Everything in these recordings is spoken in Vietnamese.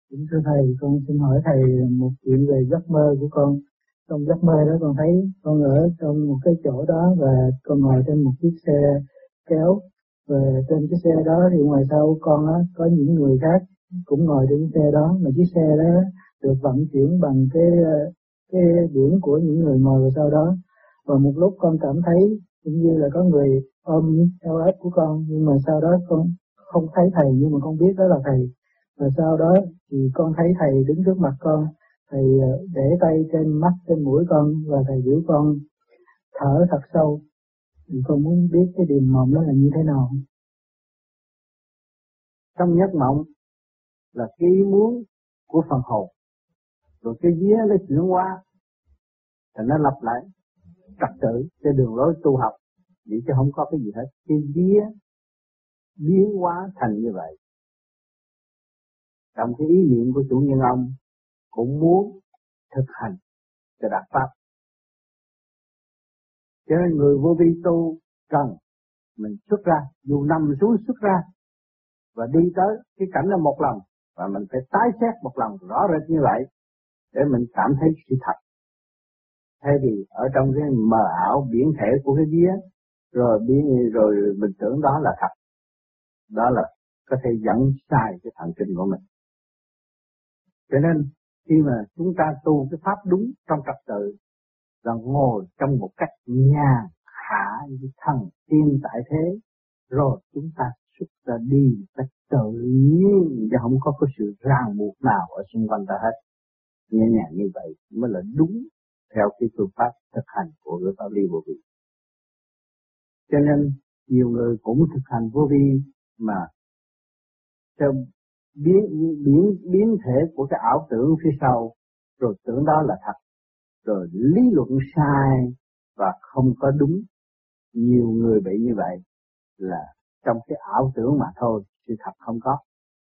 Kính thưa thầy, con xin hỏi thầy một chuyện về giấc mơ của con. Trong giấc mơ đó con thấy con ở trong một cái chỗ đó và con ngồi trên một chiếc xe kéo. Và trên cái xe đó thì ngoài sau con á có những người khác cũng ngồi trên cái xe đó, mà chiếc xe đó được vận chuyển bằng cái điển của những người ngồi vào sau đó. Và một lúc con cảm thấy cũng như là có người ôm eo ếch của con, nhưng mà sau đó con không thấy thầy, nhưng mà con biết đó là thầy. Và sau đó thì con thấy thầy đứng trước mặt con, thầy để tay trên mắt trên mũi con và thầy biểu con thở thật sâu. Thì con muốn biết cái điềm mộng đó là như thế nào. Trong giấc mộng là cái ý muốn của phần hồn, rồi cái vía nó chuyển hóa thì nó lặp lại trật tự trên đường lối tu học, vậy chứ không có cái gì hết. Cái vía biến hóa thành như vậy. Trong cái ý niệm của chủ nhân ông cũng muốn thực hành cho đạt pháp, cho nên người vô vi tu cần mình xuất ra, dù nằm xuống xuất ra và đi tới cái cảnh đó một lần, và mình phải tái xét một lần rõ rệt như vậy để mình cảm thấy sự thật. Thay vì ở trong cái mờ ảo biển thể của cái vía rồi mình tưởng đó là thật, đó là có thể dẫn sai cái thần kinh của mình. Cho nên khi mà chúng ta tu cái pháp đúng trong trật tự là ngồi trong một cách nhàn hạ như thần tiên tại thế, rồi chúng ta xuất ra đi một cách tự nhiên và không có sự ràng buộc nào ở xung quanh ta hết. Nhẹ nhàng như vậy mới là đúng theo cái phương pháp thực hành của người pháp lý vô vi. Cho nên nhiều người cũng thực hành vô vi mà theo biến thể của cái ảo tưởng phía sau, rồi tưởng đó là thật, rồi lý luận sai và không có đúng. Nhiều người bị như vậy là trong cái ảo tưởng mà thôi, sự thật không có.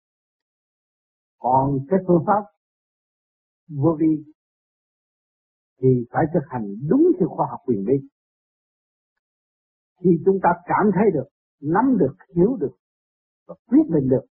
Còn cái phương pháp vô vi thì phải thực hành đúng theo khoa học quyền bí. Khi chúng ta cảm thấy được, nắm được, hiểu được và quyết định được.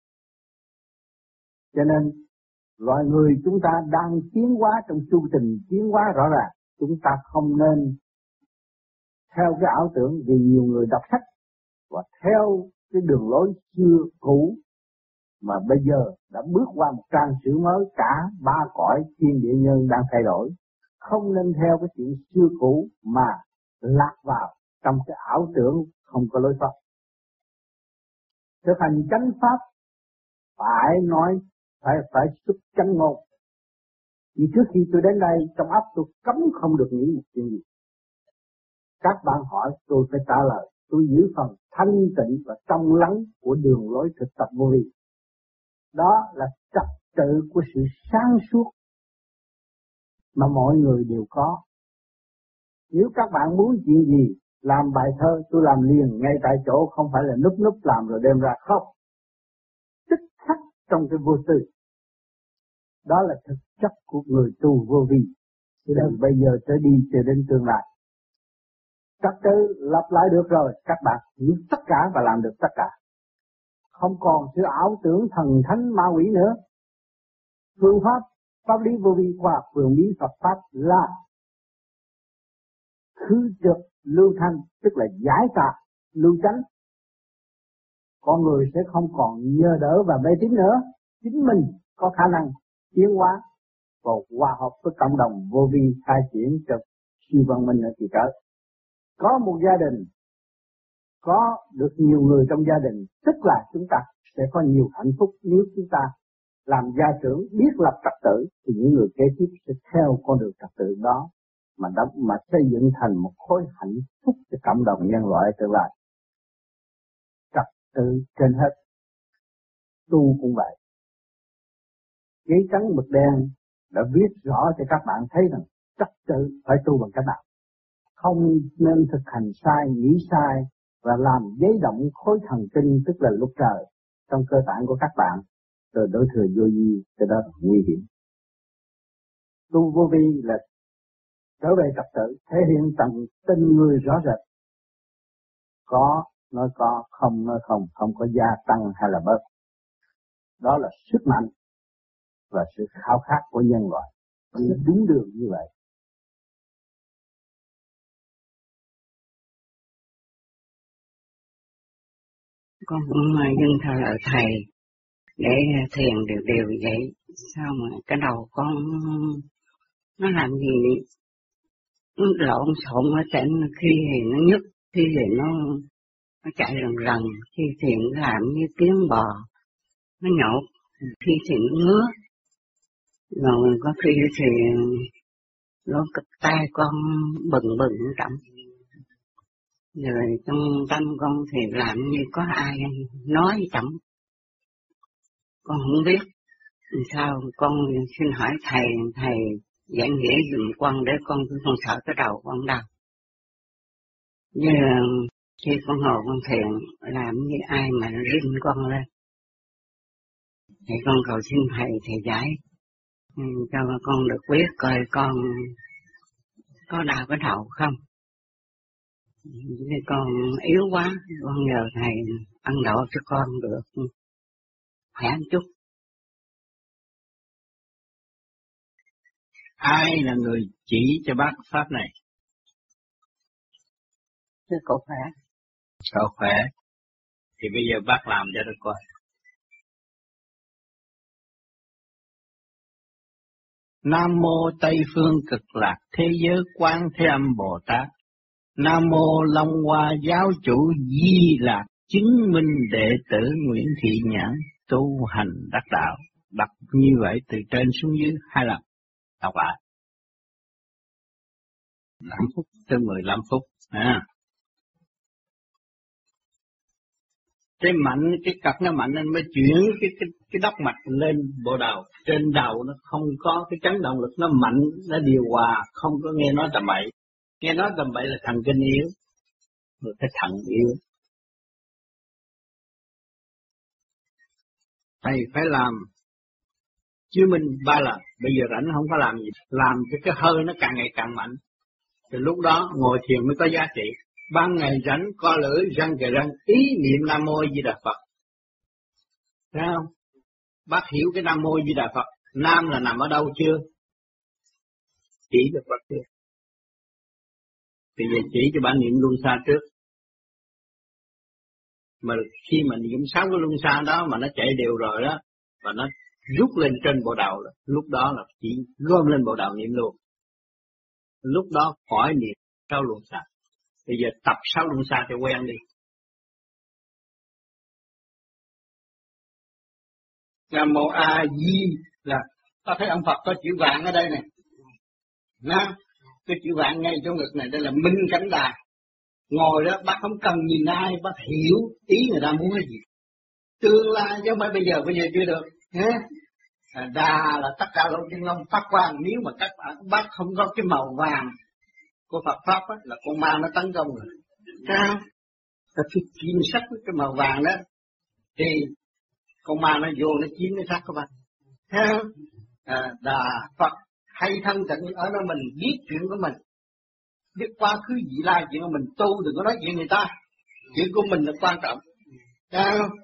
Cho nên loài người chúng ta đang tiến hóa trong chu trình tiến hóa rõ ràng. Chúng ta không nên theo cái ảo tưởng, vì nhiều người đọc sách và theo cái đường lối xưa cũ mà bây giờ đã bước qua một trang sử mới. Cả ba cõi thiên địa nhân đang thay đổi. Không nên theo cái chuyện xưa cũ mà lạc vào trong cái ảo tưởng không có lối thoát. Thực hành chánh pháp phải nói phải xuất chánh ngôn. Vì trước khi tôi đến đây, trong óc tôi cấm không được nghĩ một chuyện gì. Các bạn hỏi tôi phải trả lời. Tôi giữ phần thanh tịnh và trong lắng của đường lối thực tập vô vi. Đó là trật tự của sự sáng suốt mà mọi người đều có. Nếu các bạn muốn chuyện gì, làm bài thơ tôi làm liền ngay tại chỗ, không phải là núp làm rồi đem ra, không. Tích khắc trong cái vô tư. Đó là thực chất của người tu vô vi. Từ bây giờ trở đi cho đến tương lai. Trật tự lặp lại được rồi, các bạn hiểu tất cả và làm được tất cả. Không còn sự ảo tưởng thần thánh ma quỷ nữa. Phương pháp pháp lý vô vi khoa học quyền bí Phật pháp là khứ trực lưu thanh, tức là giải tạc lưu chánh. Con người sẽ không còn nhờ đỡ và mê tín nữa. Chính mình có khả năng tiến hóa và hòa hợp với cộng đồng vô vi, khai triển cho siêu văn minh ở kỳ cỡ. Có một gia đình, có được nhiều người trong gia đình, tức là chúng ta sẽ có nhiều hạnh phúc. Nếu chúng ta làm gia trưởng biết lập trật tự thì những người kế tiếp sẽ theo con đường trật tự đó mà xây dựng thành một khối hạnh phúc cho cộng đồng nhân loại tương lai. Trật tự trên hết. Tu cũng vậy. Giấy trắng mực đen đã viết rõ cho các bạn thấy rằng trật tự phải tu bằng cách nào. Không nên thực hành sai, nghĩ sai và làm giấy động khối thần kinh, tức là lục trời trong cơ tạng của các bạn, rồi đối thừa vô vi, cái đó là nguy hiểm. Tu vô vi là trở về trật tự, thể hiện tận tình người rõ rệt. Có nói có, không nói không, không có gia tăng hay là bớt. Đó là sức mạnh. và sự khao khát của nhân loại. Đi đúng đường như vậy. Con cũng dâng thờ ở thầy để thiền đều vậy. Sao mà cái đầu con nó làm gì nó lộn xộn ở trên, khi thì nó nhức, khi thì nó chạy lần, khi thì nó làm như tiếng bò, nó nhột, khi thì nó ngứa, rồi có khi thì nó cực tay con bừng trọng. Rồi trong tâm con thì làm như có ai nói với chồng, con không biết. Sao con xin hỏi thầy giảng nghĩa dùm con để con sợ cái đầu con đau. Như khi con ngồi con thiền làm như ai mà nó rinh con lên. Thì con cầu xin thầy giải cho con được biết coi con có đau cái đầu không. Vì con yếu quá, con nhờ thầy ân độ cho con được khỏe một chút. Ai là người chỉ cho bác pháp này? Chứ cậu khỏe. Cậu khỏe. Thì bây giờ bác làm cho được coi. Nam mô Tây phương cực lạc thế giới Quán Thế Âm Bồ Tát. Nam mô Long Hoa giáo chủ Di Lạc chứng minh đệ tử Nguyễn Thị Nhãn tu hành đắc đạo. Đọc như vậy từ trên xuống dưới 2 lần. Đọc lại 5 phút tới 15 phút. Cái mạnh, cái cật nó mạnh nên mới chuyển cái đốc mạch lên bộ đầu. Trên đầu nó không có cái chấn động lực, nó mạnh, nó điều hòa, không có nghe nói tầm bậy. Nghe nói tầm bậy là thần kinh yếu, rồi cái thận yếu. Thầy phải làm chứng minh 3 lần, bây giờ rảnh không có làm gì, làm cho cái hơi nó càng ngày càng mạnh. Thì lúc đó ngồi thiền mới có giá trị. Ban ngày rảnh co lưỡi răng kề răng ý niệm Nam Mô Di Đà Phật. Thấy không? Bác hiểu cái Nam Mô Di Đà Phật. Nam là nằm ở đâu chưa? Chỉ được Phật chưa? Bây giờ chỉ cho bạn niệm luân xa trước. Mà khi mà niệm 6 cái luân xa đó mà nó chạy đều rồi đó, và nó rút lên trên bộ đầu rồi, lúc đó là chỉ gom lên bộ đầu niệm luôn. Lúc đó khỏi niệm 6 luân xa. Bây giờ tập 6 luân xa cho quen đi. Nam Mô A Di là ta thấy ông Phật có chữ vàng ở đây này. Nó cái chữ vàng ngay trong ngực này đây là minh cảnh đà. Ngồi đó bác không cần nhìn ai, bác hiểu ý người ta muốn cái gì. Tương lai chứ không phải bây giờ chưa được. Đà là tất cả lỗ chân lông phát quang. Nếu mà các bác không có cái màu vàng của Phật Pháp á, là con ma nó tấn công rồi. Sao? Ta khi kim sắc cái màu vàng đó thì con ma nó vô nó chiếm cái sắc của bạn. Thấy không? Đà Phật hay thân tịnh ở đó mình biết chuyện của mình, biết quá khứ vị lai chuyện của mình, tu đừng có nói chuyện người ta, chuyện của mình là quan trọng. Thấy không?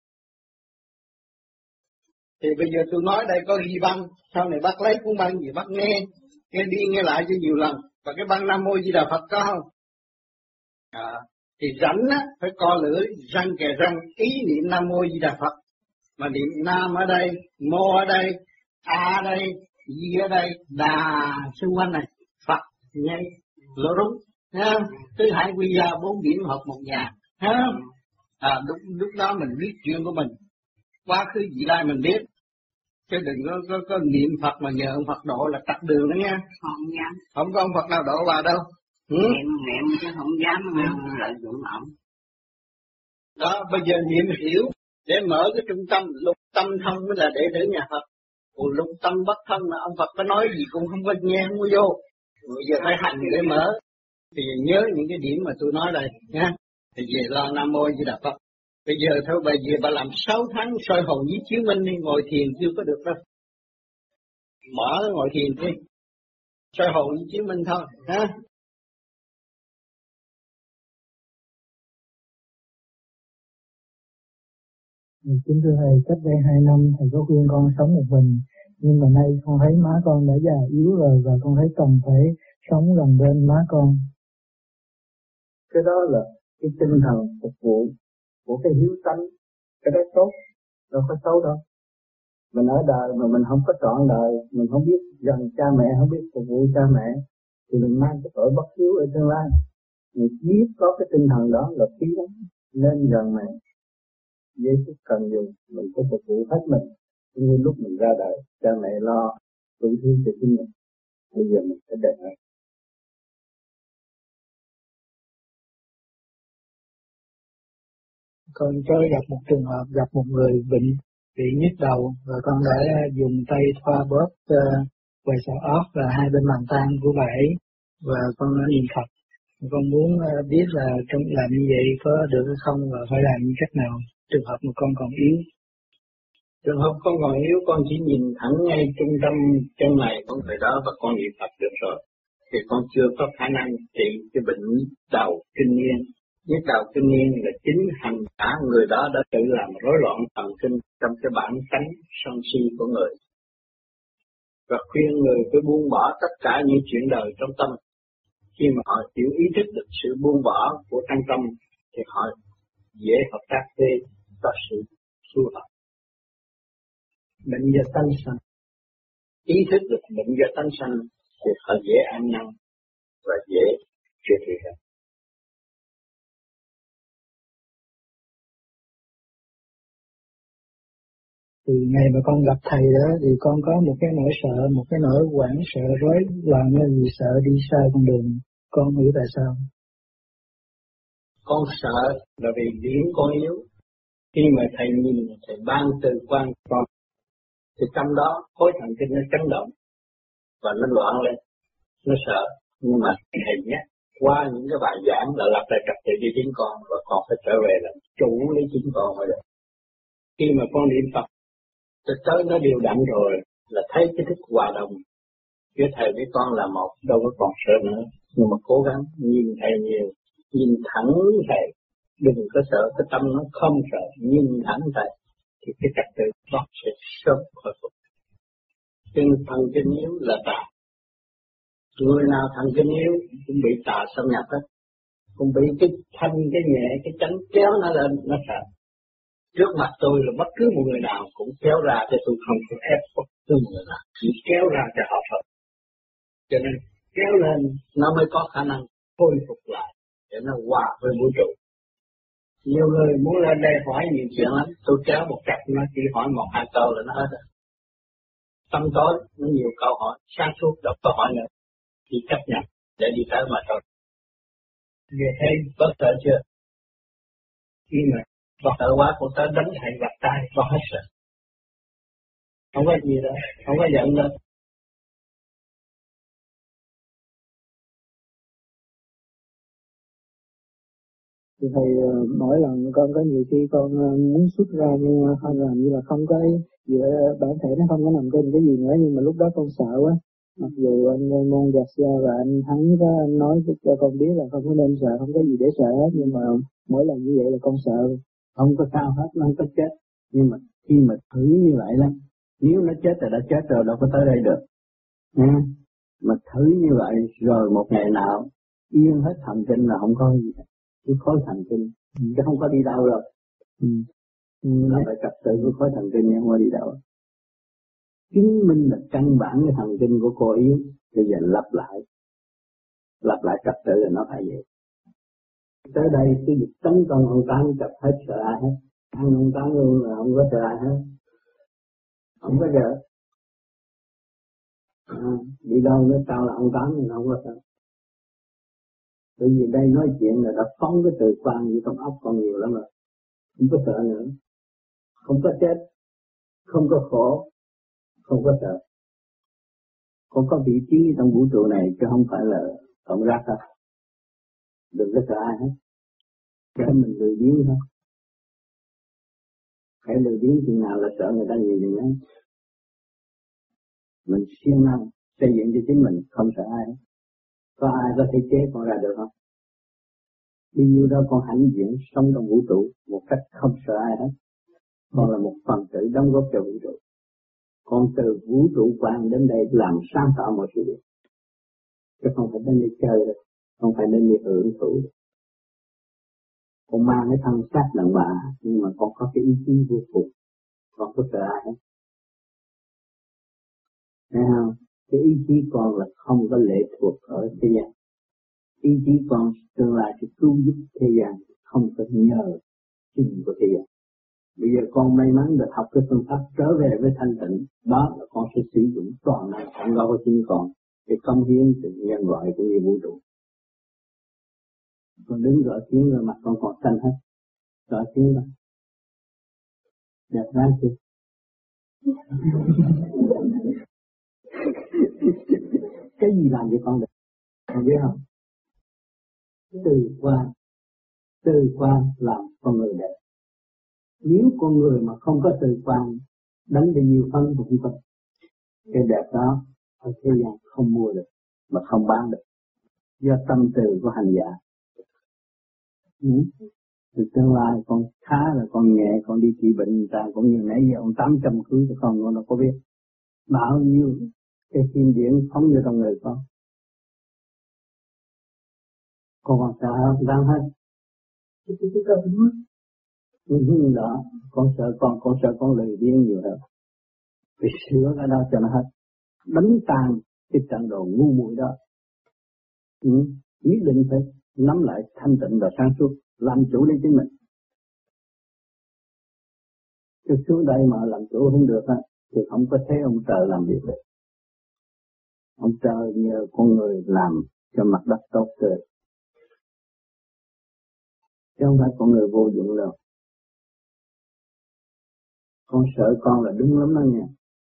Thì bây giờ tôi nói đây có ghi băng, sau này bác lấy cuốn băng gì bác nghe đi nghe lại cho nhiều lần. Và cái băng Nam Mô Di Đà Phật có không? Thì rảnh á phải co lưỡi răng kề răng ý niệm Nam Mô Di Đà Phật. Mà niệm Nam ở đây, Mô ở đây, A ở đây, Di ở đây, Đà xung quanh này, Phật nhây lỗ rúng, thấy không? Tứ hải quy gia 4 điểm hợp một nhà, thấy không? Lúc đó mình biết chuyện của mình, quá khứ vị lai mình biết, chứ đừng có niệm Phật mà nhờ ông Phật độ là tắt đường đó nha. Không dám. Không có ông Phật nào độ vào đâu. Niệm chứ không dám lợi dụng ông. Đó, bây giờ niệm hiểu để mở cái trung tâm, lục tâm thông mới là đệ tử nhà Phật. Còn lục tâm bất thân mà ông Phật có nói gì cũng không có nghe, không có vô. Bây giờ phải hành để mở. Thì nhớ những cái điểm mà tôi nói đây nha. Thì về lo Nam Mô Di Đà Phật. Bây giờ thôi bà về bà làm 6 tháng soi hồn với chiếu minh đi, ngồi thiền chưa có được đâu. Mở ngồi thiền đi. Soi hồn với chiếu minh thôi, ha. Kính thưa thầy, cách đây 2 năm thầy có khuyên con sống một mình, Nhưng mà nay con thấy má con đã già yếu rồi và con thấy cần phải sống gần bên má con. Cái đó là cái tinh thần phục vụ của cái hiếu tánh, cái đó tốt, đâu có xấu đâu. Mình ở đời mà mình không có trọn đời, mình không biết gần cha mẹ, không biết phục vụ cha mẹ, thì mình mang cái tội bất hiếu ở tương lai. Mình biết có cái tinh thần đó là khí lắm, nên gần mẹ, giây phút cần dùng mình có phục vụ hết mình. Như lúc mình ra đời, cha mẹ lo tổn thương cho chính mình, bây giờ mình phải đền lại. Con có gặp một trường hợp, gặp một người bị nhức đầu và con đã dùng tay thoa bóp quầy xào óc và hai bên bàn tay của bà ấy và con đã niệm Phật. Con muốn biết là trong làm như vậy có được hay không và phải làm như cách nào trường hợp mà con còn yếu. Trường hợp con còn yếu, con chỉ nhìn thẳng ngay trung tâm chân này con người đó và con niệm Phật được rồi. Thì con chưa có khả năng trị cái bệnh đầu kinh niên. Nhức đầu kinh niên là chính hành cả người đó đã tự làm rối loạn thần kinh trong cái bản tánh sân si của người. Và khuyên người phải buông bỏ tất cả những chuyện đời trong tâm. Khi mà họ chịu ý thức được sự buông bỏ của trong tâm thì họ dễ hợp tác với có sự phù hợp. Bệnh do tánh sanh, ý thức được bệnh do tánh sanh thì họ dễ ăn năn và dễ chữa trị hơn. Từ ngày mà con gặp thầy đó thì con có một cái nỗi sợ, một cái nỗi hoảng sợ rối loạn vì sợ đi sai con đường. Con hiểu tại sao? Con sợ là vì điểm con yếu. Khi mà thầy nhìn, thầy ban từ quan con, thì trong đó khối thần kinh nó chấn động và nó loạn lên, nó sợ. Nhưng mà thầy nhắc qua những cái bài giảng là lập lại trật tự cho chính con và con phải trở về là chủ lấy chính con mới được. Khi mà con niệm Phật, tới nó đều đặn rồi là thấy cái thức hòa đồng giữa thầy với con là một, đâu có còn sợ nữa. Nhưng mà cố gắng nhìn thầy nhiều, nhìn thẳng thầy, đừng có sợ, cái tâm nó không sợ, nhìn thẳng thầy thì cái trật tự nó sẽ sớm khôi phục. Chân thần kinh yếu là tà. Người nào thần kinh yếu cũng bị tà xâm nhập hết, cũng bị cái thanh, cái nhẹ, cái chánh kéo nó lên, nó sợ. Trước mặt tôi là bất cứ một người nào cũng kéo ra cho tôi không có ép bất cứ một người nào, chỉ kéo ra cho họ thôi. Cho nên kéo lên nó mới có khả năng khôi phục lại để nó hòa với vũ trụ. Nhiều người muốn lên đây hỏi nhiều chuyện lắm, tôi kéo một cặp nó chỉ hỏi một hai câu là nó hết rồi. Tâm tối nó nhiều câu hỏi, sáng suốt đọc câu hỏi nữa, chỉ chấp nhận để đi tới mà thôi. Nghe thấy có sợ chưa? Khi mà con sợ quá con tới đánh thầy vặt tay, con hết sợ. Không có gì đâu, không có giận đâu. Thì thầy mỗi lần con có nhiều khi con muốn xuất ra nhưng mà không làm như là không có giữa bản thể nó không có nằm trên cái gì nữa, nhưng mà lúc đó con sợ quá. Mặc dù anh Môn Giặc Gia và anh Thắng có nói cho con biết là không có nên sợ, không có gì để sợ hết, nhưng mà mỗi lần như vậy là con sợ. Không có sao hết, nó không có chết. Nhưng mà khi mà thử như vậy lắm, nếu nó chết thì đã chết rồi, đâu có tới đây được. Mà thử như vậy rồi một ngày nào yên hết thần kinh là không có gì hết. Cái khối thần kinh chứ không có đi đâu rồi. Là phải trật tự của khối thần kinh không có đi đâu. Chứng minh là căn bản cái thần kinh của cô yếu. Bây giờ lặp lại trật tự là nó phải vậy. Tới đây cái việc tấn công ông Tám chập hết sợ ai hết. Ăn ông Tám luôn là không có sợ ai hết. Không có sợ. Đi đâu nữa sao là ông Tám thì không có sợ. Bởi vì đây nói chuyện là đã phóng cái từ quan như trong óc con nhiều lắm rồi. Không có sợ nữa. Không có chết. Không có khổ. Không có sợ. Con có vị trí trong vũ trụ này chứ không phải là tổng rác hết. Đừng có sợ ai hết. Để mình lười biếng thôi. Hãy lười biếng chừng nào là sợ người ta nhiều chừng ấy. Mình siêng năng xây dựng cho chính mình, không sợ ai hết. Có ai có thể chế con ra được không? Bao nhiêu đó con hãnh diện sống trong vũ trụ một cách không sợ ai hết. Con là một phần tử đóng góp cho vũ trụ. Con từ vũ trụ quan đến đây làm sáng tạo mọi sự việc, chứ không phải đến đây chơi đâu, không phải đến đây hưởng thụ. Con mang cái thân xác đàn bà, nhưng mà con có cái ý chí vô cùng, con có sợ ai hết. Thấy không? Cái ý chí con là không có lệ thuộc ở thế gian. Ý chí con tương lai sẽ cứu giúp thế gian, không có nhờ chính của thế gian. Bây giờ con may mắn được học cái phương pháp trở về với thanh tịnh, đó là con sẽ sử dụng toàn năng không đâu có chính con, để công hiến sự nhân loại cũng như vũ trụ. Con đứng gỡ tiếng rồi mặt con còn xanh hết, gỡ tiếng đó, đẹp gái chưa? Cái gì làm cho con đẹp, con biết không? Từ quan làm con người đẹp. Nếu con người mà không có từ quan, đánh bao nhiêu phân cũng không có. Cái đẹp đó ở thế gian không mua được, mà không bán được, do tâm từ của hành giả. Từ tương lai con khá là con nhẹ, con đi trị bệnh người ta, cũng như nãy giờ ông 800 cưới cho con đâu có biết. Bao nhiêu cái kim điển phóng vô trong người con còn sợ không? Đang hết. Đó, con sợ con lười biếng nhiều hơn. Phải sửa cái đó cho nó hết. Đánh tan cái trận đồ ngu muội đó. Nhất định phải nắm lại thanh tịnh và sáng suốt, làm chủ lấy chính mình. Chứ xuống đây mà làm chủ không được á, thì không có thấy ông trời làm việc được. Ông trời nhờ con người làm cho mặt đất tốt tươi, chứ không phải con người vô dụng đâu. Con sợ con là đúng lắm đó nha.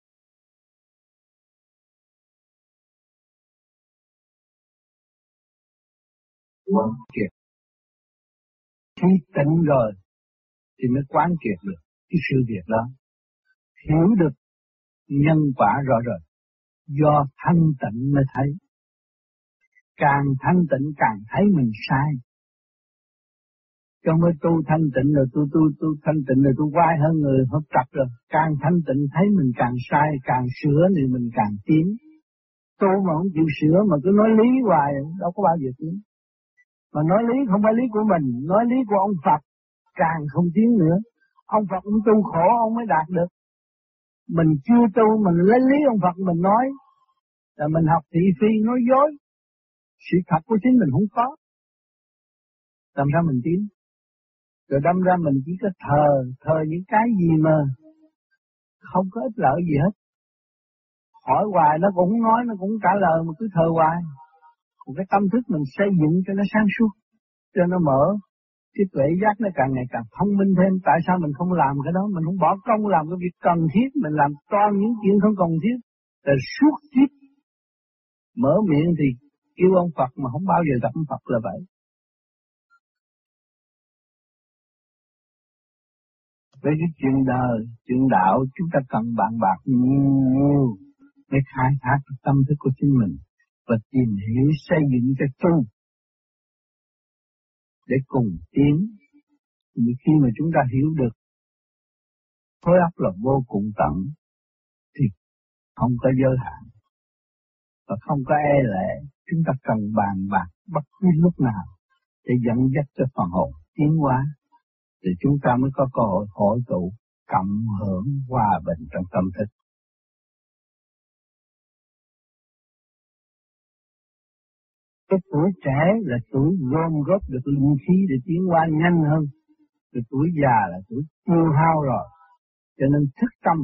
Quán triệt. Khi tỉnh rồi thì mới quán triệt được cái sự việc đó. Hiểu được nhân quả rõ rệt. Do thanh tịnh mới thấy. Càng thanh tịnh càng thấy mình sai. Cho mới tu thanh tịnh rồi tu thanh tịnh rồi tu quay hơn người hợp tập rồi. Càng thanh tịnh thấy mình càng sai, càng sửa thì mình càng tiến. Tu mà không chịu sửa mà cứ nói lý hoài đâu có bao giờ tiến. Mà nói lý không phải lý của mình, nói lý của ông Phật càng không tiến nữa. Ông Phật cũng tu khổ ông mới đạt được. Mình chưa tu mình lấy lý ông Phật mình nói là mình học thị phi nói dối. Sự thật của chính mình không có. Làm sao mình tiến? Rồi đâm ra mình chỉ có thờ những cái gì mà không có ích lợi gì hết. Hỏi hoài nó cũng không nói, nó cũng trả lời mà cứ thờ hoài. Còn cái tâm thức mình xây dựng cho nó sáng suốt, cho nó mở, cái tuệ giác nó càng ngày càng thông minh thêm. Tại sao mình không làm cái đó? Mình không bỏ công làm cái việc cần thiết, mình làm toàn những chuyện không cần thiết. Rồi suốt kiếp mở miệng thì kêu ông Phật mà không bao giờ gặp ông Phật là vậy. Với cái chuyện đời, chuyện đạo chúng ta cần bạn bạc nhiều để khai thác tâm thức của chính mình và tìm hiểu xây dựng cho tu để cùng tiến. Vì khi mà chúng ta hiểu được khối óc là vô cùng tận thì không có giới hạn và không có e lệ. Chúng ta cần bàn bạc bất cứ lúc nào để dẫn dắt cho phần hồn tiến hóa, thì chúng ta mới có cơ hội hội tụ cộng hưởng hòa bình trong tâm thức. Cái tuổi trẻ là tuổi gom góp được linh khí để tiến hóa nhanh hơn. Cái tuổi già là tuổi tiêu hao rồi. Cho nên thức tâm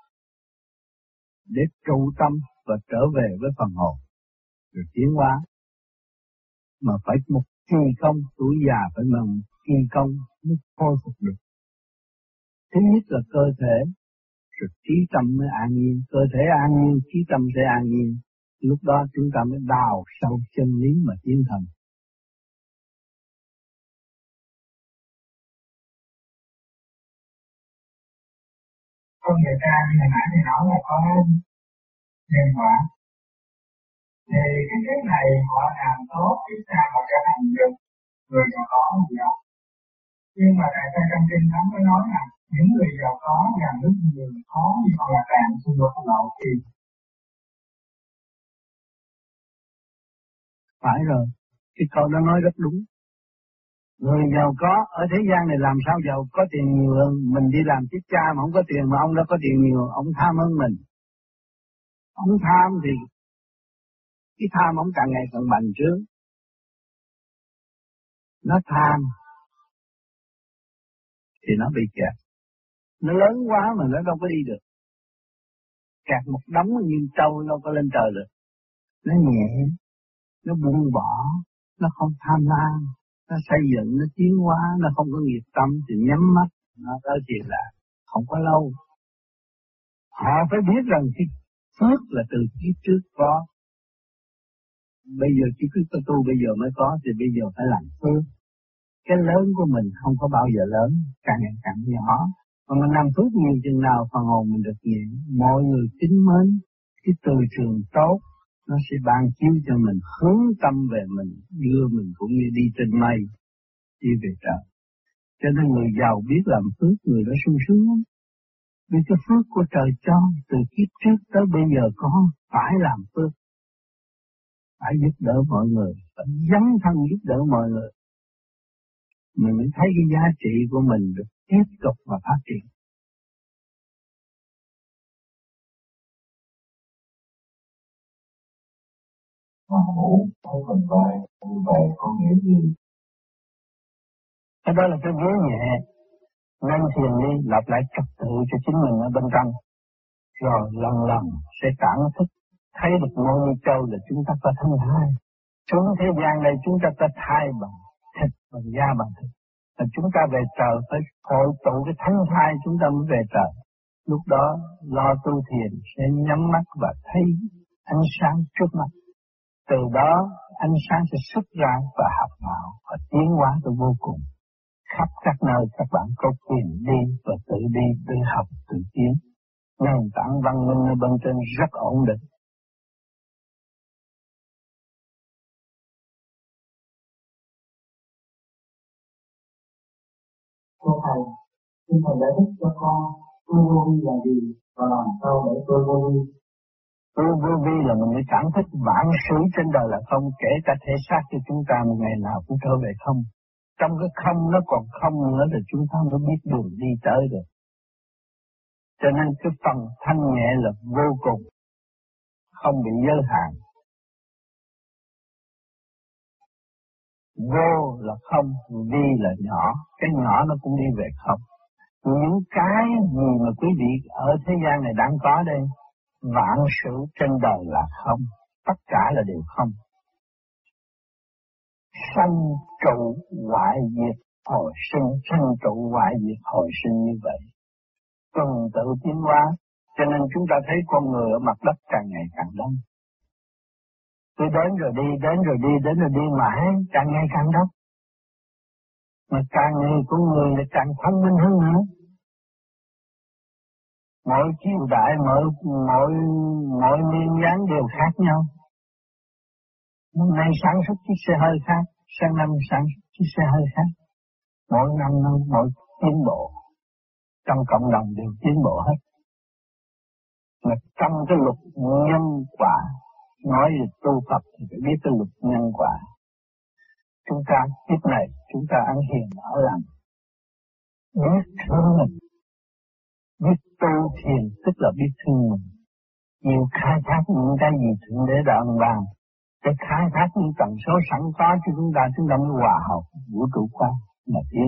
để trụ tâm và trở về với phần hồn rồi tiến hóa. Mà phải một kỳ công, tuổi già phải một kỳ công mới khôi phục được. Thứ nhất là cơ thể, rồi trí tâm mới an nhiên. Cơ thể an nhiên, trí tâm sẽ an nhiên. Lúc đó chúng ta mới đào sâu chân lý mà tiến thần. Con người ta hồi nãy thì nói là có nhân quả. Thì cái trước này họ làm tốt, ít sao họ trở thành được người giàu có gì đó. Nhưng mà tại sao trong kinh thánh có nói là những người giàu có nhà nước nhiều khó như con là đàn xung đột lậu thì phải rồi. Cái câu đó nói rất đúng. Người giàu có ở thế gian này làm sao giàu, có tiền nhiều hơn. Mình đi làm tiếp cha mà không có tiền, mà ông đã có tiền nhiều, ông tham hơn mình. Ông tham thì cái tham ông càng ngày càng bành trướng. Nó tham thì nó bị kẹt. Nó lớn quá mà nó đâu có đi được. Kẹt một đống như trâu đâu có lên trời được. Nó nhẹ, nó buông bỏ, nó không tham lam, nó xây dựng, nó tiến hóa, nó không có nghiệp tâm thì nhắm mắt, nó tới chuyện là không có lâu. Họ phải biết rằng cái phước là từ kiếp trước có. Bây giờ chỉ cứ tu bây giờ mới có thì bây giờ phải làm phước. Cái lớn của mình không có bao giờ lớn, càng ngày càng nhỏ. Mà mình làm phước nhiều chừng nào phần hồn mình được nhẹ. Mọi người kính mến, cái từ trường tốt, nó sẽ ban chiếu cho mình hướng tâm về mình, đưa mình cũng như đi trên mây, đi về trời. Cho nên người giàu biết làm phước, người đó sung sướng lắm. Vì cái phước của trời cho, từ kiếp trước tới bây giờ có, phải làm phước. Phải giúp đỡ mọi người, phải dấn thân giúp đỡ mọi người. Mình mới thấy cái giá trị của mình được tiếp tục và phát triển. Ngủ, không cần vai, vậy có nghĩa gì? Cái đó là cái vế nhẹ. Nên thiền đi, lặp lại trật tự cho chính mình ở bên trong. Rồi lần lần sẽ cảm thức, thấy được ngôi như châu là chúng ta có thân thai. Xuống thế gian này chúng ta có thai bằng thịt, bằng da bằng thịt. Và chúng ta về trời phải hội tụ cái thánh thai chúng ta mới về trời. Lúc đó lo tu thiền sẽ nhắm mắt và thấy ánh sáng trước mắt. Từ đó ánh sáng sẽ xuất ra và học đạo và tiến hóa tới vô cùng. Khắp các nơi các bạn có quyền đi và tự đi, tự học, tự tiến. Nền tảng văn minh ở bên trên rất ổn định. Thưa Thầy, xin Thầy giải thích cho con tôi vô vi là gì và làm sao để tôi vô vi? Tôi vô vi là mình mới cảm thức vạn sự trên đời là không, kể cả thể xác cho chúng ta một ngày nào cũng trở về không. Trong cái không nó còn không nữa thì chúng ta mới biết đường đi tới được. Cho nên cái phần thanh nhẹ là vô cùng, không bị giới hạn. Vô là không, vi là nhỏ, cái nhỏ nó cũng đi về không. Những cái gì mà quý vị ở thế gian này đang có đây, vạn sự trên đời là không, tất cả là đều không. Sanh trụ hoại diệt hồi sinh, sanh trụ hoại diệt hồi sinh như vậy. Tuần tự tiến hóa, cho nên chúng ta thấy con người ở mặt đất càng ngày càng đông. Tôi đến rồi đi, đến rồi đi, đến rồi đi mãi, càng ngày càng đông. Mà càng ngày con người là càng thông minh hơn nữa. Mỗi triều đại, mỗi niên dáng đều khác nhau. Năm nay sản xuất chiếc xe hơi khác, sang năm sản xuất chiếc xe hơi khác. Mỗi năm mỗi tiến bộ. Trong cộng đồng đều tiến bộ hết. Mà trong cái luật nhân quả, nói về tu Phật thì phải biết cái luật nhân quả. Chúng ta kiếp này chúng ta ăn hiền ở lành, biết thương mình, biết tu thiền tức là biết thương mình. Nhiều khai thác những cái gì Thượng Đế đã ân ban, để khai thác những tần số sẵn có cho chúng ta mới hòa hợp vũ trụ quan mà tiến.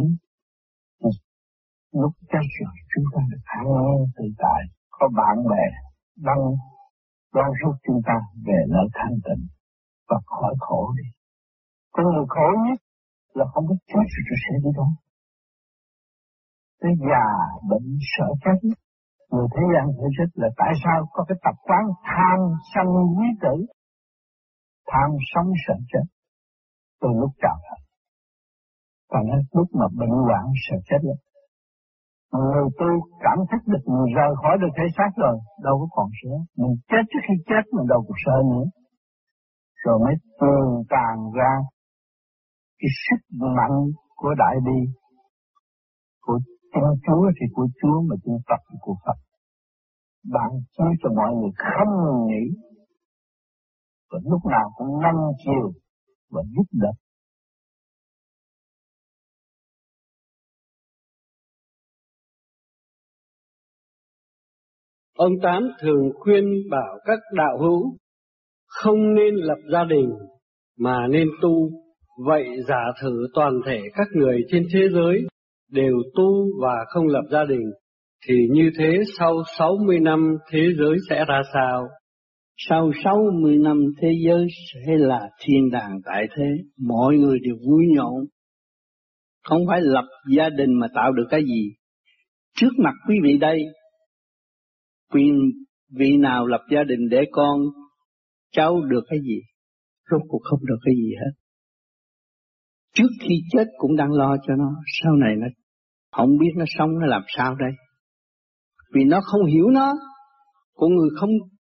Lúc chết rồi chúng ta được an nhiên tự tại, có bạn bè đón rút chúng ta về nơi thanh tịnh và khỏi khổ đi. Con người khổ nhất là không biết chết rồi sẽ đi đâu. Tới già bệnh sợ chết. Người thế gian phải chết là tại sao có cái tập quán tham sân quý tử, tham sống sợ chết từ lúc chào đời. Còn đến lúc mà bệnh hoạn sợ chết lắm. Người tu cảm thức được mình rời khỏi được thể xác rồi, đâu có còn sợ. Mình chết trước khi chết mình đâu còn sợ nữa. Rồi mới tường tàn ra cái sức mạnh của đại bi, của Tin Chúa thì của Chúa, mà tin Phật thì của Phật. Bạn chia cho mọi người không nghĩ, và lúc nào cũng nâng chiều và giúp đỡ. Ông Tám thường khuyên bảo các đạo hữu không nên lập gia đình mà nên tu. Vậy giả thử toàn thể các người trên thế giới đều tu và không lập gia đình, thì như thế sau 60 năm thế giới sẽ ra sao? Sau 60 năm thế giới sẽ là thiên đàng tại thế, mọi người đều vui nhộn. Không phải lập gia đình mà tạo được cái gì. Trước mặt quý vị đây, vị nào lập gia đình để con cháu được cái gì? Rốt cuộc không được cái gì hết. Trước khi chết cũng đang lo cho nó, sau này nó không biết nó sống nó làm sao đây. Vì nó không hiểu nó, con người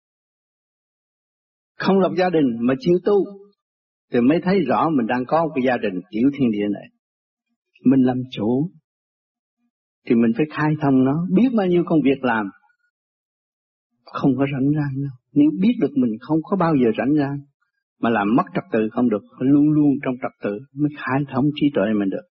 không lập gia đình mà chịu tu, thì mới thấy rõ mình đang có một cái gia đình tiểu thiên địa này. Mình làm chủ, thì mình phải khai thông nó, biết bao nhiêu công việc làm, không có rảnh rang đâu. Nếu biết được mình không có bao giờ rảnh rang, mà làm mất trật tự không được, luôn luôn trong trật tự mới khai thông trí tuệ mình được.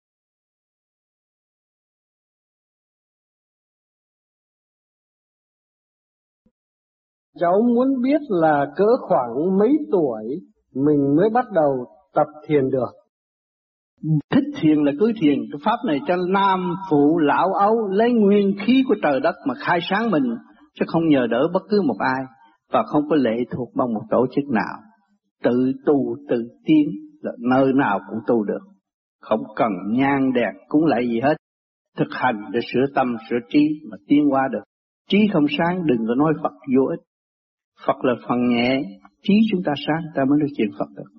Cháu muốn biết là cỡ khoảng mấy tuổi mình mới bắt đầu tập thiền được? Thích thiền là cứ thiền. Cái pháp này cho nam phụ lão ấu lấy nguyên khí của trời đất mà khai sáng mình, chứ không nhờ đỡ bất cứ một ai, và không có lệ thuộc bằng một tổ chức nào. Tự tu tự tiến là nơi nào cũng tu được, không cần nhang đèn cúng lạy gì hết. Thực hành để sửa tâm sửa trí mà tiến qua được. Trí không sáng đừng có nói Phật vô ích. Phật là phần nhẹ, trí chúng ta sáng ta mới nói chuyện Phật được.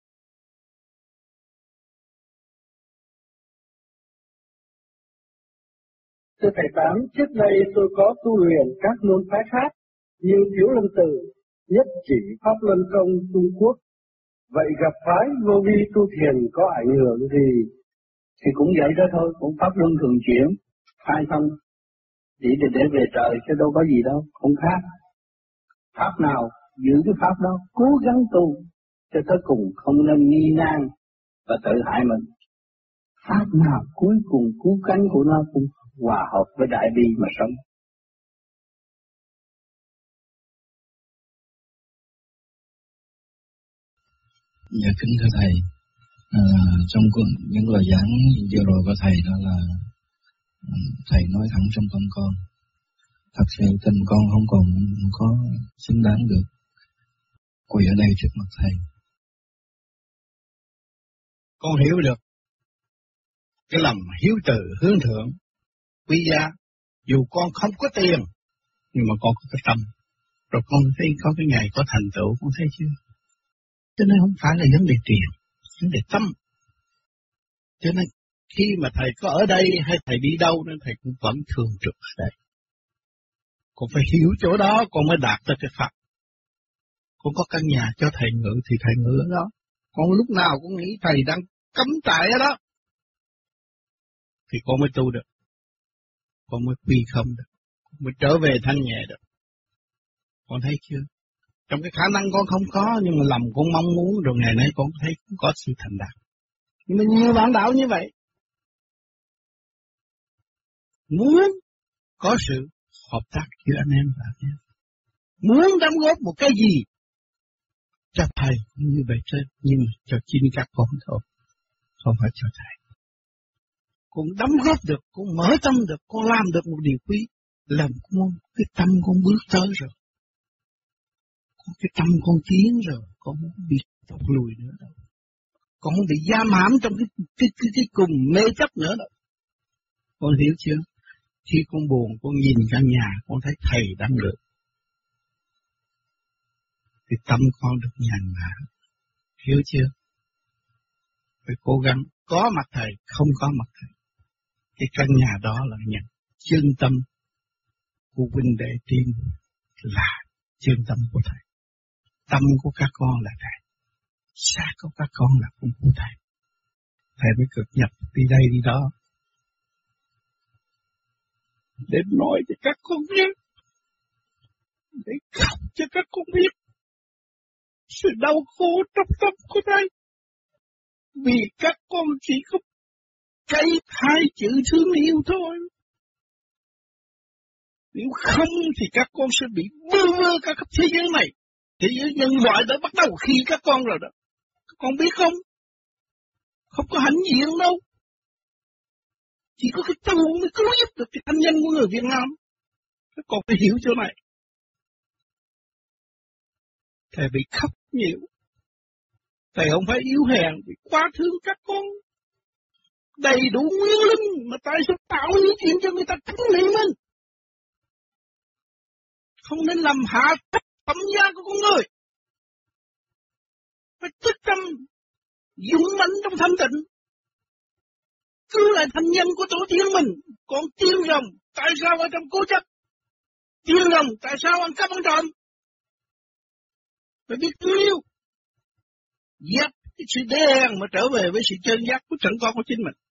Thưa Thầy Tám, trước đây tôi có tu luyện các môn phái khác như Thiếu Lâm Tự, Nhất Chỉ, Pháp Luân Công Trung Quốc. Vậy gặp phái vô vi tu thiền có ảnh hưởng gì? Thì cũng vậy đó thôi, cũng pháp luân thường chuyển, khai thông, chỉ để về trời chứ đâu có gì đâu, không khác. Pháp nào giữ cái pháp đó, cố gắng tu cho tới cùng, không nên nghi nan và tự hại mình. Pháp nào cuối cùng cứu cánh của nó cũng hòa hợp với đại bi mà sống. Dạ kính thưa Thầy, trong những lời giảng vừa rồi của Thầy đó là Thầy nói thẳng trong tâm con. Thật sự tình con không còn có xứng đáng được quỳ ở đây trước mặt Thầy. Con hiểu được cái lòng hiếu từ hướng thượng quý giá. Dù con không có tiền, nhưng mà con có cái tâm. Rồi con thấy có cái ngày có thành tựu, con thấy chưa? Cho nên không phải là vấn đề tiền, vấn đề tâm. Cho nên khi mà Thầy có ở đây hay Thầy đi đâu nên Thầy cũng vẫn thường trực ở đây. Con phải hiểu chỗ đó con mới đạt tới cái Phật. Con có căn nhà cho Thầy ngự thì Thầy ngự ở đó. Con lúc nào cũng nghĩ Thầy đang cắm trại ở đó thì con mới tu được. Con mới quy không được. Con mới trở về thanh nhẹ được. Con thấy chưa? Trong cái khả năng con không có, nhưng mà lòng con mong muốn, rồi ngày nay con thấy cũng có sự thành đạt. Nhưng mà nhiều bạn đạo như vậy, muốn có sự hợp tác giữa anh em và anh em, muốn đóng góp một cái gì cho Thầy cũng như vậy trên, nhưng mà cho chính các con thôi, không phải cho Thầy. Con đóng góp được, con mở tâm được, con làm được một điều quý, làm con cái tâm con bước tới rồi. Cái tâm con tiến rồi, con không bị tụt lùi nữa đâu. Con không bị giam hãm trong cái cùng mê chấp nữa đâu. Con hiểu chưa? Khi con buồn, con nhìn căn nhà, con thấy Thầy đang được. Thì tâm con được nhàn nhã. Hiểu chưa? Phải cố gắng có mặt Thầy, không có mặt Thầy. Cái căn nhà đó là nhận chân tâm của huynh đệ tiên là chân tâm của Thầy. Tâm của các con là Thầy, xác của các con là không của Thầy. Thầy mới cực nhập đi đây đi đó. để nói cho các con biết, để khóc cho các con biết sự đau khổ trong tâm của thầy. Vì các con chỉ có cái hai chữ thương yêu thôi. Nếu không thì các con sẽ bị bơ vơ cả khắp thế giới này. Thế giới nhân loại đã bắt đầu khi các con rồi đó. Các con biết không? Không có hãnh diện đâu. Chỉ có cái tu mới cứu giúp được cái thân nhân của người Việt Nam. Các con phải hiểu chỗ này. Thầy bị khóc nhiều. Thầy không phải yếu hèn, vì quá thương các con. Đầy đủ nguyên linh mà tại sao tạo những chuyện cho người ta kính nể mình. Không nên làm hạ thấp phẩm giá của con người. Phải tích tâm, dũng mãnh trong thanh tịnh. Cứu lại thành nhân của tổ tiên mình. Còn tiên rồng, tại sao ở trong cố chấp? Tiên rồng, tại sao ăn cắp ăn trộm? Phải biết yêu. Dẹp cái sự đen mà trở về với sự chân giác của sẵn con của chính mình.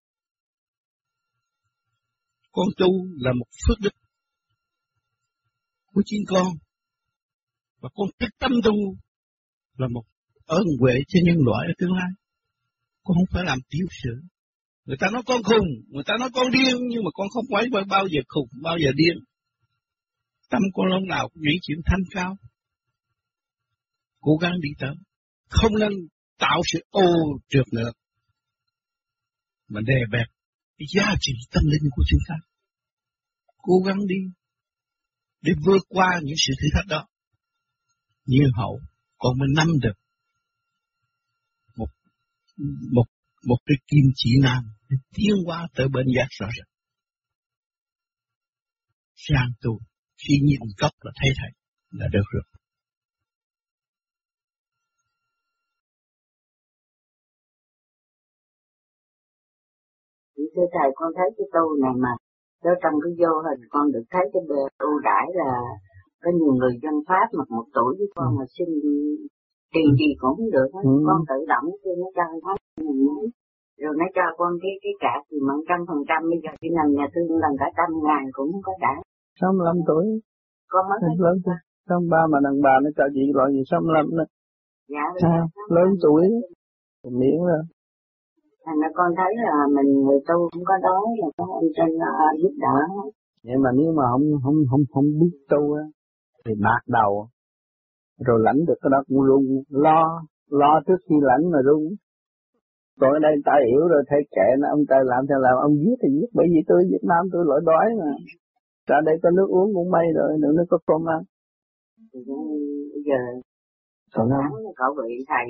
Con tu là một phước đức của chính con. Và con thích tâm tu là một ơn huệ cho nhân loại ở tương lai. Con không phải làm tiểu sự. Người ta nói con khùng, người ta nói con điên, nhưng mà con không phải bao giờ khùng, bao giờ điên. Tâm con lúc nào cũng nghĩ chuyện thanh cao. Cố gắng đi tới. Không nên tạo sự ô trượt nữa. Mà đè bẹp cái giá trị tâm linh của chúng ta. Cố gắng đi. Để vượt qua những sự thử thách đó. Nhiên hậu con mới nắm được một cái kim chỉ nam để tiến hóa tới bên giác rõ ràng. Sang tu khi nhìn gốc là thấy thầy là được rồi. Thưa thầy, con thấy cái tu này mà ở trong cái vô hình con được thấy cái bề ưu đãi là có nhiều người dân Pháp mặc một tuổi với con mà xin tiền gì cũng không được hết. Con tự động kêu nó cho con thấy mình muốn. Rồi nó cho con cái cả thì bằng 100%, bây giờ chỉ nằm nhà thương lần cả 100.000 cũng không có trả. 65 tuổi. Con mới lớn chưa? 63 mà đàn bà nó cho chị loại gì 65 nữa. Dạ. Lớn tuổi. Miễn rồi. Thành ra con thấy là mình người tu không có đói là có ông trên giúp đỡ. Vậy mà nếu mà không biết tu á thì bạc đầu. Rồi lãnh được cái đó cũng run, lo trước khi lãnh mà run. Còn ở đây ta hiểu rồi, thấy kệ nó, ông ta làm theo làm, ông giết thì giết, bởi vì tôi Việt Nam tôi lỗi đói mà. Ra đây có nước uống cũng may rồi, nữa có cơm ăn. Bây giờ cậu bị thầy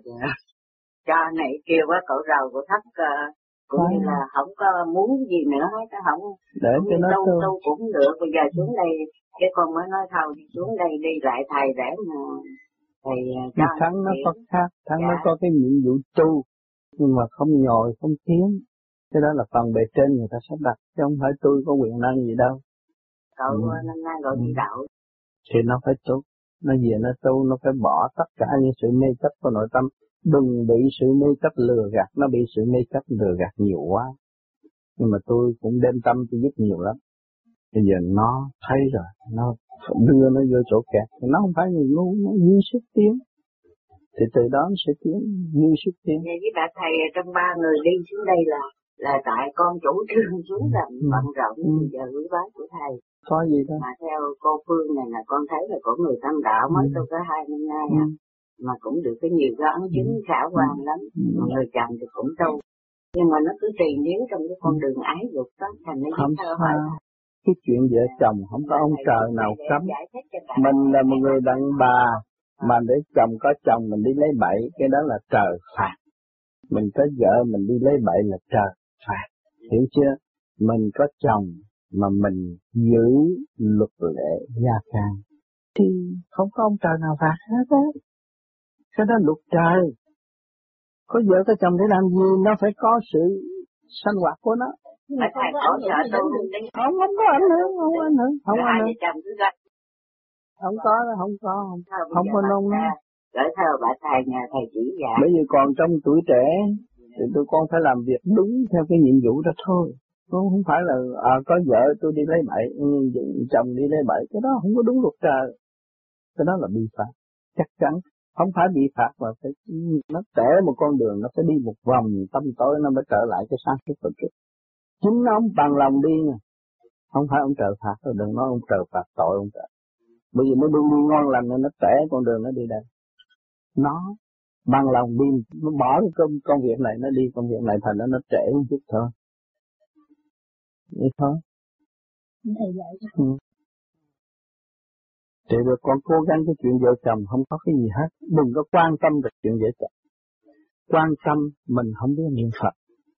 cho này kêu quá, cậu rầu cậu thấp cũng như là không có muốn gì nữa hết, không để cho nó tu cũng được. Bây giờ xuống đây cái con mới nói thôi đi xuống đây đi lại thầy để mà thầy cho thắng nó có khác, thắng nó có cái nhiệm vụ tu nhưng mà không nhồi không tiến, cái đó là phần bề trên người ta sắp đặt chứ không phải tôi có quyền năng gì đâu. Cậu năm nay cậu đi đạo thì nó phải tu, nó về nó tu, nó phải bỏ tất cả những sự mê chấp của nội tâm. Đừng bị sự mê chấp lừa gạt, nó bị sự mê chấp lừa gạt nhiều quá. Nhưng mà tôi cũng đem tâm tôi giúp nhiều lắm. Bây giờ nó thấy rồi, nó đưa nó vô chỗ kẹt, nó không phải người ngu, nó dư sức tiến. Thì từ đó nó sẽ tiến, dư sức tiến. Với bà thầy trong 3 người đi xuống đây là tại con chủ trương xuống làm bận rộn bây giờ quý bác của thầy. Có gì đâu. Mà theo cô Phương này là con thấy là của người Tâm Đạo mới tu có 2 năm nay mà cũng được cái nhiều cái ấn chứng khả quan lắm. Mà người chồng thì cũng tu. Nhưng mà nó cứ trì níu trong cái con đường ái dục đó, thành nó không sao. Cái chuyện vợ chồng không có ông trời nào cấm. Mình là một người đàn bà mà để chồng có chồng mình đi lấy bậy, cái đó là trời phạt. Mình có vợ mình đi lấy bậy là trời phạt. Hiểu chưa? Mình có chồng mà mình giữ luật lệ gia can thì không có ông trời nào phạt hết á. Cái đó luật trời. Có vợ có chồng để làm gì? Nó phải có sự sinh hoạt của nó. Thầy có sợ tu không có ảnh hưởng, không có ảnh hưởng. Không có nông. Gửi thơ bà thầy nhà thầy chỉ dạy. Bởi vì còn trong tuổi trẻ thì tụi con phải làm việc đúng theo cái nhiệm vụ đó thôi. Không phải là có vợ tôi đi lấy bậy, chồng đi lấy bậy, cái đó không có đúng luật trời. Cái đó là bị phạt, chắc chắn. Không phải bị phạt mà phải nó tẻ một con đường, nó phải đi một vòng tâm tối nó mới trở lại cái sáng suốt của trước. Chính nó ông bằng lòng đi nè, không phải ông trời phạt rồi, đừng nói ông trời phạt tội ông trời. Bởi vì nó đi ngon lành nên nó tẻ con đường nó đi đây. Nó bằng lòng đi, nó bỏ cái công việc này nó đi công việc này, thành nó trễ một chút thôi. Vậy thôi. Thầy dạy cho. Thì được con cố gắng cái chuyện vợ chồng không có cái gì hết. Đừng có quan tâm về chuyện vợ chồng. Quan tâm mình không biết niệm Phật.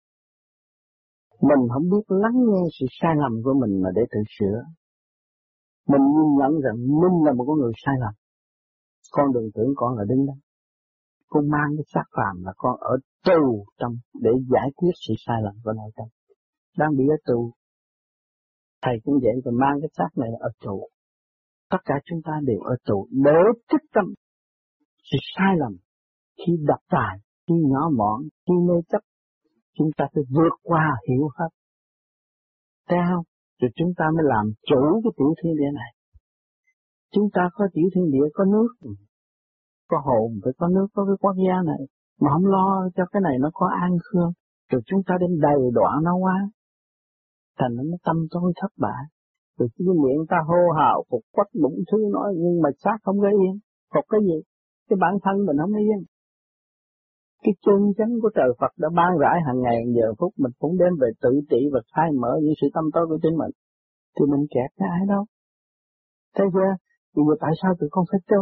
Mình không biết lắng nghe sự sai lầm của mình mà để tự sửa. Mình nhìn nhận rằng mình là một con người sai lầm. Con đừng tưởng con là đứng đó. Con mang cái xác phàm là con ở tù trong để giải quyết sự sai lầm của nội tâm. Đang bị ở tù. Thầy cũng vậy, rồi mang cái xác này ở tù. Tất cả chúng ta đều ở tù để thức tâm sự sai lầm. Khi độc tài, khi nhỏ mọn, khi mê chấp, chúng ta phải vượt qua hiểu hết. Thấy không? Rồi chúng ta mới làm chủ cái tiểu thiên địa này. Chúng ta có tiểu thiên địa, có nước, có hồn, phải có nước, có cái quốc gia này. Mà không lo cho cái này nó có an khương. Rồi chúng ta đem đầy đọa nó quá. Thành nó tâm tối thất bại. Rồi cái miệng ta hô hào, phục quất đủ thứ nói, nhưng mà xác không có yên. Phục cái gì? Cái bản thân mình không yên. Cái chân chánh của trời Phật đã ban rãi hàng ngày hàng giờ phút, mình cũng đem về tự trị và khai mở những sự tâm tối của chính mình. Thì mình kẹt cái ai đâu. Thấy chưa? Bây giờ tại sao tụi con phải tu?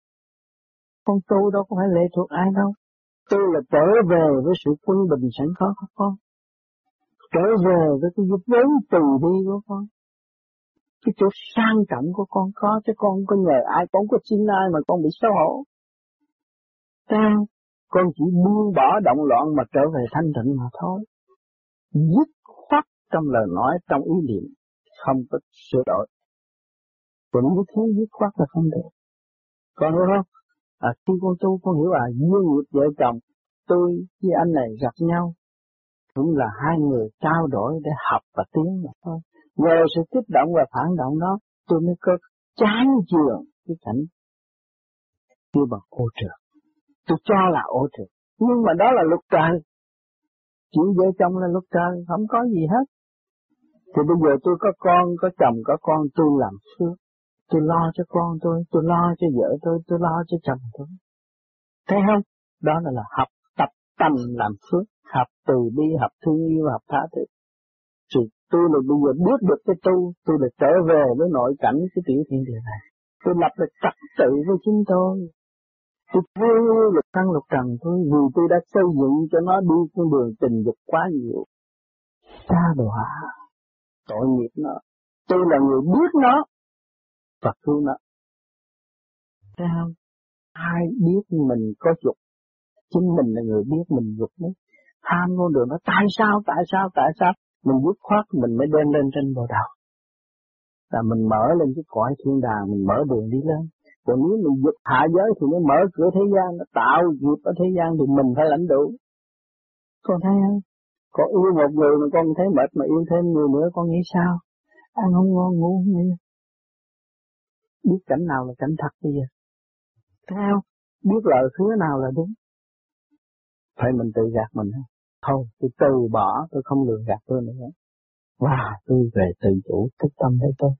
Con tu đâu có phải lệ thuộc ai đâu. Tu là trở về với sự quân bình sẵn có của con. Trở về với cái vốn từ bi của con. Cái chỗ sang trọng của con có, chứ con không có nhờ ai, con không có xin ai mà con bị xấu hổ. Sao? Con chỉ buông bỏ động loạn mà trở về thanh tịnh mà thôi. Dứt khoát trong lời nói, trong ý niệm, không có sửa đổi. Còn những thứ dứt khoát là không được. Con hiểu không? Khi con tu con hiểu duyên nghiệp vợ chồng, tôi với anh này gặp nhau, cũng là hai người trao đổi để học và tiến mà thôi. Nhờ sự kích động và phản động đó, tôi mới có chán chường cái cảnh như bằng ô trượt. Tôi cho là ô trượt, nhưng mà đó là luật trời. Chuyện vợ chồng là luật trời, không có gì hết. Thì bây giờ tôi có con, có chồng, có con, tôi làm phước. Tôi lo cho con tôi lo cho vợ tôi lo cho chồng tôi. Thấy không? Đó là học tập tâm làm phước, học từ bi, học thương yêu, học tha thứ. Rồi tôi là bây giờ biết được cái tu, tôi là trở về với nội cảnh cái tiểu thiên địa này. Tôi lập được trật tự với chính tôi. Tôi yêu lực tăng lục trần thôi, vì tôi đã xây dựng cho nó đi con đường tình dục quá nhiều. Xa đọa, tội nghiệp nó. Tôi là người biết nó và thương nó. Sao? Ai biết mình có dục, chính mình là người biết mình dục đấy. Ham con đường nó tại sao? Mình dứt khoát mình mới đem lên trên bộ đầu. Là mình mở lên cái cõi thiên đàng, mình mở đường đi lên. Còn nếu mình dục hạ giới thì nó mở cửa thế gian, nó tạo nghiệp ở thế gian thì mình phải lãnh đủ. Con thấy không? Con yêu một người mà con thấy mệt mà yêu thêm người nữa con nghĩ sao? Ăn không ngon, ngủ không yên. Biết cảnh nào là cảnh thật bây giờ. Thấy không? Biết lời hứa nào là đúng. Phải mình tự gạt mình không? Thôi, tôi từ bỏ, tôi không lừa gạt tôi nữa. Và tôi về tự chủ, thức tâm thấy tôi.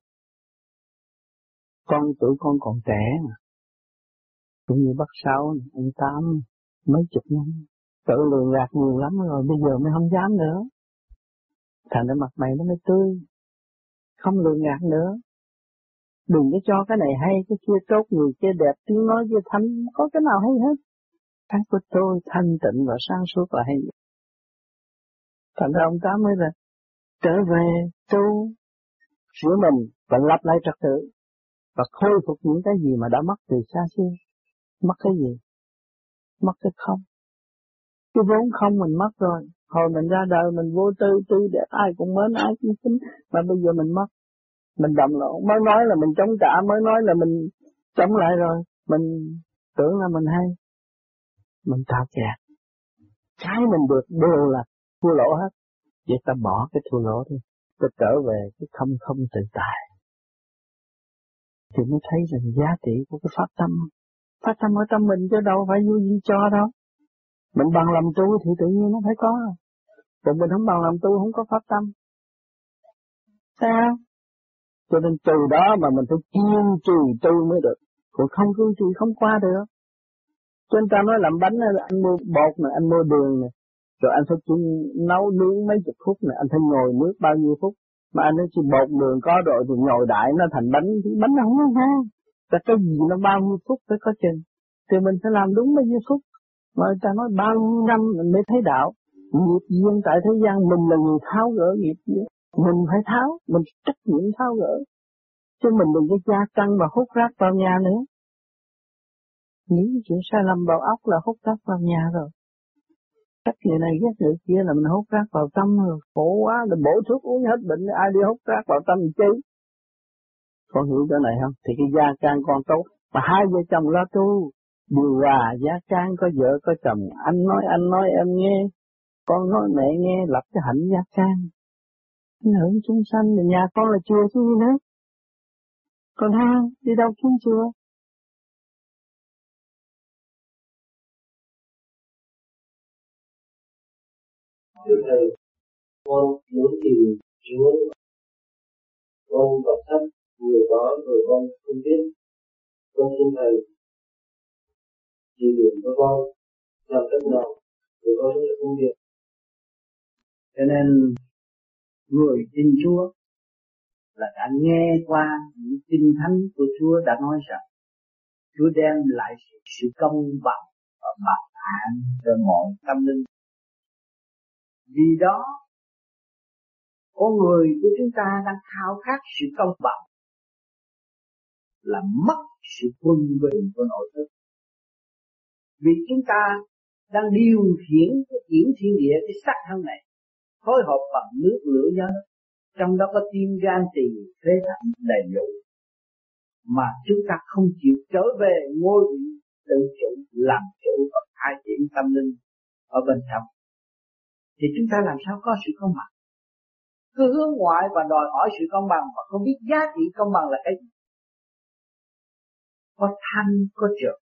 Tuổi con còn trẻ mà. Cũng như bác Sáu, anh Tám, mấy chục năm. Tự lừa gạt nhiều lắm rồi, bây giờ mới không dám nữa. Thành ra mặt mày nó mới tươi. Không lừa gạt nữa. Đừng có cho cái này hay, cái kia tốt, người kia đẹp, tiếng nói kia thanh, có cái nào hay hết. Cái của tôi thanh tịnh và sáng suốt là hay. Thành ra ông Tám mới là trở về tu, sửa mình và lập lại trật tự và khôi phục những cái gì mà đã mất từ xa xưa. Mất cái gì? Mất cái không. Cái vốn không mình mất rồi. Hồi mình ra đời mình vô tư đẹp, ai cũng mến, ai cũng kính, mà bây giờ mình mất. Mình đậm lộn, mới nói là mình chống trả, mới nói là mình chống lại rồi. Mình tưởng là mình hay. Mình tạo kẹt. Cái mình được đều là thua lỗ hết. Vậy ta bỏ cái thua lỗ đi, ta trở về cái không không tự tại. Thì mới thấy rằng giá trị của cái pháp tâm. Pháp tâm ở trong mình chứ đâu phải vui gì cho đâu. Mình bằng làm tu thì tự nhiên nó phải có. Còn mình không bằng làm tu không có pháp tâm. Sao? Cho nên từ đó mà mình phải kiên trì tu mới được. Còn không kiên trì không qua được. Cho nên ta nói làm bánh này, anh mua bột này, anh mua đường này. Rồi anh phải chỉ nấu nướng mấy chục phút này, anh phải ngồi nước bao nhiêu phút. Mà anh nói chỉ bột đường có rồi thì nhồi đại nó thành bánh, thì bánh nó không có ngon. Và cái gì nó bao nhiêu phút phải có chừng. Thì mình phải làm đúng bao nhiêu phút. Mà ta nói bao nhiêu năm mình mới thấy đạo. Nghiệp duyên tại thế gian mình là người tháo gỡ nghiệp duyên. Mình phải tháo, mình trách nhiệm tháo gỡ. Chứ mình đừng có gia tăng và hút rác vào nhà nữa. Nghĩ chuyện sai lầm vào óc là hút rác vào nhà rồi. Cách người này ghét người kia là mình hút rác vào tâm rồi. Khổ quá, là bổ thuốc uống hết bệnh, ai đi hút rác vào tâm chứ. Con hiểu cái này không? Thì cái gia can con tốt. Mà hai vợ chồng lo tu. Điều hòa gia can có vợ có chồng. Anh nói em nghe. Con nói mẹ nghe, lập cái hạnh gia can. Hưởng chúng sanh, nhà con là chùa chứ gì nữa. Còn hang, đi đâu kiếm chùa? Thưa Thầy, con muốn tìm Chúa. Con đọc sách nhiều đó rồi con không biết. Con xin Thầy chỉ điểm cho con làm cách nào để con sẽ không biết. Cho nên người tin Chúa là đã nghe qua những kinh thánh của Chúa đã nói rằng Chúa đem lại sự công bằng và bảo an cho mọi tâm linh. Vì đó con người của chúng ta đang khao khát sự công bằng, là mất sự quân bình của nội thức. Vì chúng ta đang điều khiển cái chuyển thiên địa, cái sắc thân này phối hợp bằng nước lửa gió, trong đó có tim gan tỳ phế thận đầy đủ, mà chúng ta không chịu trở về ngôi vị tự chủ, làm chủ và khai triển tâm linh ở bên trong, thì chúng ta làm sao có sự công bằng? Cứ hướng ngoại và đòi hỏi sự công bằng mà không biết giá trị công bằng là cái gì. Có thanh có trượt,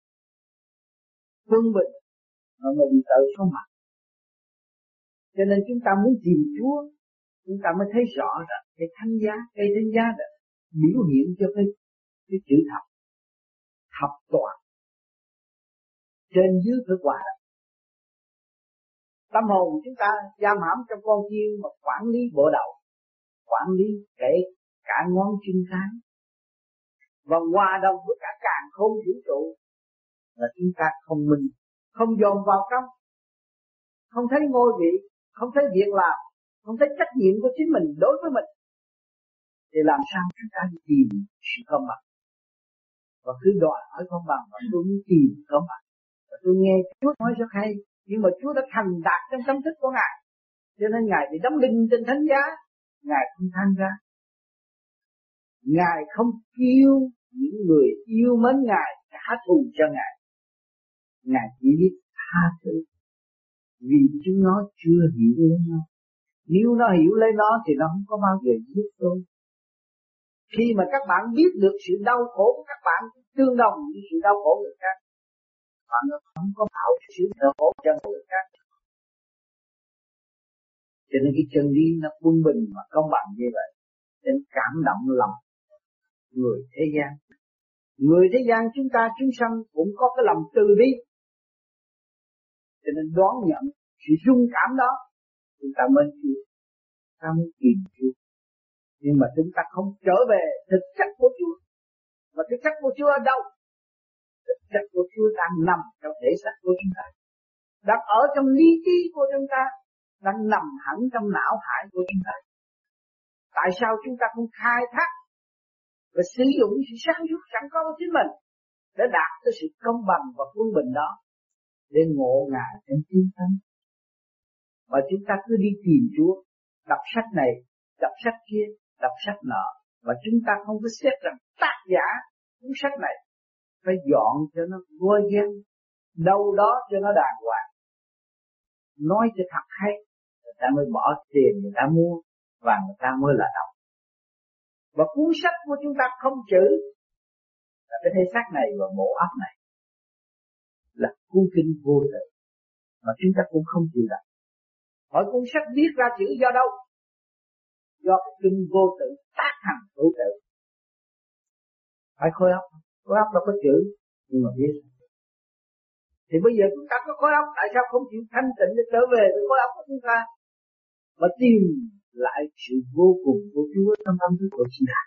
quân bình mà người bị tự không mặc. Cho nên chúng ta muốn tìm Chúa, chúng ta mới thấy rõ rằng cái thánh giá, cái thánh giá là biểu hiện cho cái chữ thập, thập toàn. Trên dưới phải hòa đồng. Tâm hồn chúng ta giam hãm trong con chiên mà quản lý bộ đầu, quản lý kể cả ngón chân cái, và hòa đồng với cả càn khôn vũ trụ, là chúng ta không minh, không dồn vào trong, không thấy ngôi vị, không thấy việc làm, không thấy trách nhiệm của chính mình đối với mình, thì làm sao chúng ta đi tìm sự công bằng? Và cứ đòi hỏi công bằng và tôi muốn tìm công bằng. Và tôi nghe Chúa nói rất hay, nhưng mà Chúa đã thành đạt trong tâm thức của Ngài, cho nên Ngài bị đóng đinh trên thánh giá, Ngài không tham gia. Ngài không kêu những người yêu mến Ngài trả thù cho Ngài. Ngài chỉ biết tha thứ, vì chúng nó chưa hiểu lấy nó. Nếu nó hiểu lấy nó thì nó không có bao giờ giết tôi. Khi mà các bạn biết được sự đau khổ của các bạn tương đồng với sự đau khổ của người khác, bạn không có tạo sự đau khổ cho người khác. Cho nên cái chân lý nó quân bình và công bằng như vậy, nên cảm động lòng người thế gian. Người thế gian chúng ta chúng sanh cũng có cái lòng từ bi, cho nên đón nhận sự dung cảm đó, chúng ta mới chịu, ta mới tìm Chúa. Nhưng mà chúng ta không trở về thực chất của Chúa. Và thực chất của Chúa ở đâu? Thực chất của Chúa đang nằm trong thể xác của chúng ta, đang ở trong lý trí của chúng ta, đang nằm hẳn trong não hải của chúng ta. Tại sao chúng ta không khai thác và sử dụng sự sáng suốt sẵn có của chính mình để đạt tới sự công bằng và quân bình đó, để ngộ Ngài trong chính thánh? Và chúng ta cứ đi tìm Chúa, đọc sách này, đọc sách kia, đọc sách nọ, và chúng ta không có xét rằng tác giả cuốn sách này phải dọn cho nó vô gian, đâu đó cho nó đàng hoàng, nói cho thật hay, người ta mới bỏ tiền người ta mua và người ta mới là đọc. Và cuốn sách của chúng ta không chữ là cái thể xác này và bộ óc này là cuốn kinh vô tự mà chúng ta cũng không chịu đọc. Hỏi cuốn sách viết ra chữ do đâu? Do cái kinh vô tự tác hành hữu tự. Phải khối óc đâu có chữ nhưng mà viết. Thì bây giờ chúng ta có khối óc, tại sao không chịu thanh tịnh để trở về với khối óc của chúng ta và tìm lại sự vô cùng của Chúa trong tâm thức của chúng ta.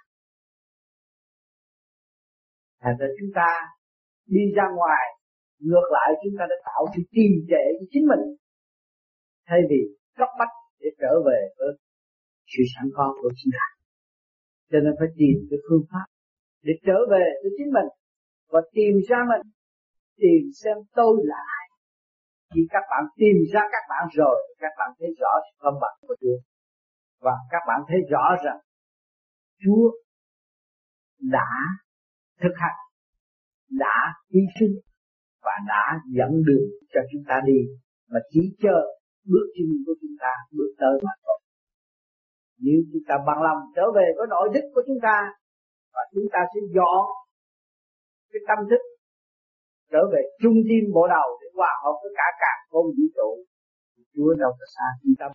Thành ra chúng ta đi ra ngoài, ngược lại chúng ta đã tạo sự trì trệ cho chính mình, thay vì cấp bách để trở về với sự sẵn có của chúng ta. Cho nên phải tìm cái phương pháp để trở về với chính mình và tìm ra mình, tìm xem tôi là ai. Khi các bạn tìm ra các bạn rồi, các bạn thấy rõ sự công bằng của Chúa. Và các bạn thấy rõ rằng Chúa đã thực hành, đã hy sinh và đã dẫn đường cho chúng ta đi, mà chỉ chờ bước chân của chúng ta bước tới mà thôi. Nếu chúng ta bằng lòng trở về với nội thức của chúng ta và chúng ta sẽ dọn cái tâm thức trở về trung tâm bộ đầu để hòa hợp với cả không vũ trụ. Chúa đâu có xa trung tâm.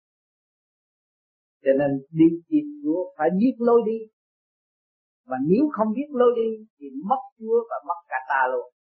Cho nên đi tìm Chúa phải biết lối đi. Mà nếu không biết lối đi thì mất Chúa và mất cả ta luôn.